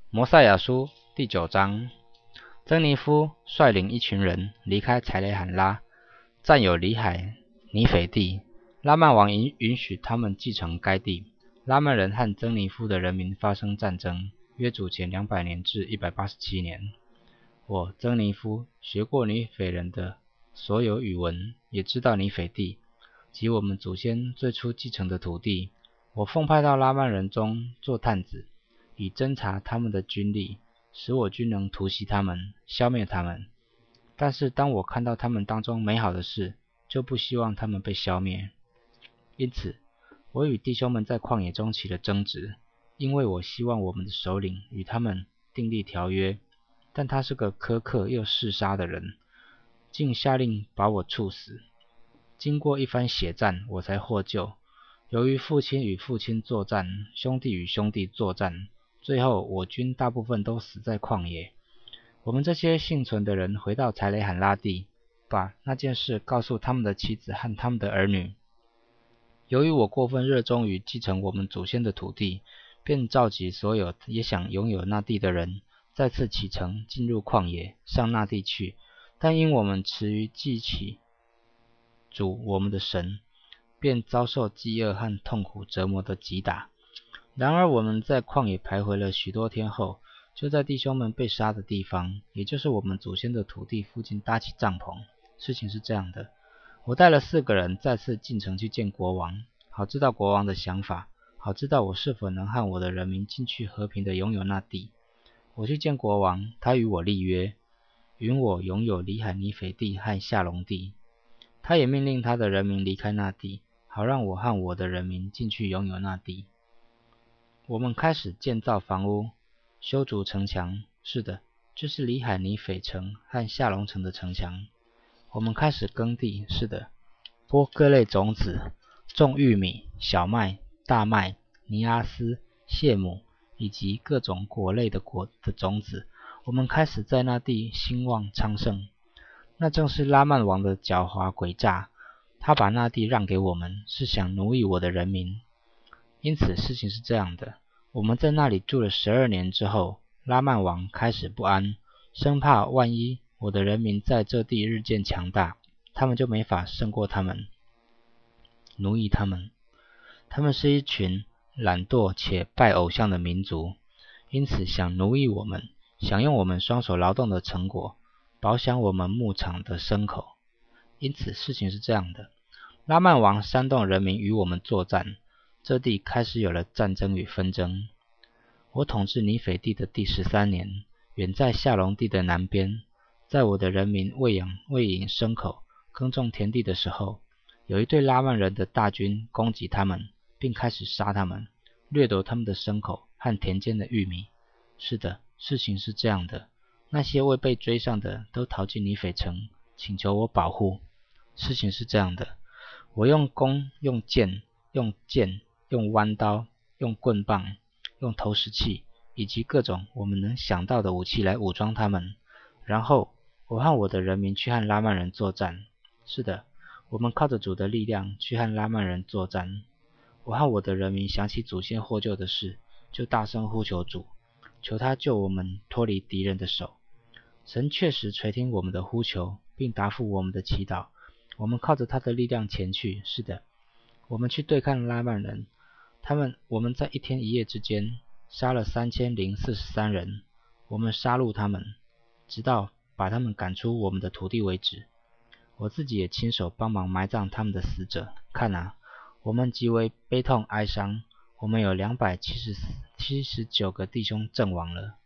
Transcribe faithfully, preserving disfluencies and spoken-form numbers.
摩赛亚书第九章，曾尼夫率领一群人离开柴雷罕拉，占有里海尼斐地。拉曼王允许他们继承该地。拉曼人和曾尼夫的人民发生战争，约主前两百年至一百八十七年。我曾尼夫学过尼斐人的所有语文，也知道尼斐地及我们祖先最初继承的土地。我奉派到拉曼人中做探子，以侦察他们的军力，使我军能突袭他们，消灭他们。但是当我看到他们当中美好的事，就不希望他们被消灭。因此我与弟兄们在旷野中起了争执，因为我希望我们的首领与他们订立条约，但他是个苛刻又嗜杀的人，竟下令把我处死。经过一番血战，我才获救。由于父亲与父亲作战，兄弟与兄弟作战，最后我军大部分都死在旷野。我们这些幸存的人回到柴雷罕拉地，把那件事告诉他们的妻子和他们的儿女。由于我过分热衷于继承我们祖先的土地，便召集所有也想拥有那地的人，再次启程进入旷野，上那地去。但因我们迟于记起主我们的神，便遭受饥饿和痛苦折磨的击打。然而我们在旷野徘徊了许多天后，就在弟兄们被杀的地方，也就是我们祖先的土地附近搭起帐篷。事情是这样的，我带了四个人再次进城去见国王，好知道国王的想法，好知道我是否能和我的人民进去和平的拥有那地。我去见国王，他与我立约，允我拥有里海尼斐地和夏隆地。他也命令他的人民离开那地，好让我和我的人民进去拥有那地。我们开始建造房屋，修筑城墙，是的，就是里海尼斐城和夏隆城的城墙。我们开始耕地，是的，播各类种子，种玉米、小麦、大麦、尼阿斯、谢姆以及各种果类的果的种子。我们开始在那地兴旺昌盛。那正是拉曼王的狡猾诡诈，他把那地让给我们，是想奴役我的人民。因此事情是这样的，我们在那里住了十二年之后，拉曼王开始不安，生怕万一我的人民在这地日渐强大，他们就没法胜过他们，奴役他们。他们是一群懒惰且拜偶像的民族，因此想奴役我们，想用我们双手劳动的成果饱享我们牧场的牲口。因此事情是这样的，拉曼王煽动人民与我们作战，这地开始有了战争与纷争。我统治尼斐地的第十三年，远在夏隆地的南边，在我的人民喂养喂饮牲口、耕种田地的时候，有一队拉曼人的大军攻击他们，并开始杀他们，掠夺他们的牲口和田间的玉米。是的，事情是这样的，那些未被追上的都逃进尼斐城，请求我保护。事情是这样的，我用弓、用箭、用剑、用弯刀、用棍棒、用投石器以及各种我们能想到的武器来武装他们。然后我和我的人民去和拉曼人作战。是的，我们靠着主的力量去和拉曼人作战。我和我的人民想起祖先获救的事，就大声呼求主，求他救我们脱离敌人的手。神确实垂听我们的呼求，并答复我们的祈祷。我们靠着他的力量前去。是的，我们去对抗拉曼人，他们我们在一天一夜之间杀了三千零四十三人。我们杀戮他们，直到把他们赶出我们的土地为止。我自己也亲手帮忙埋葬他们的死者。看啊，我们极为悲痛哀伤，我们有两百七十九个弟兄阵亡了。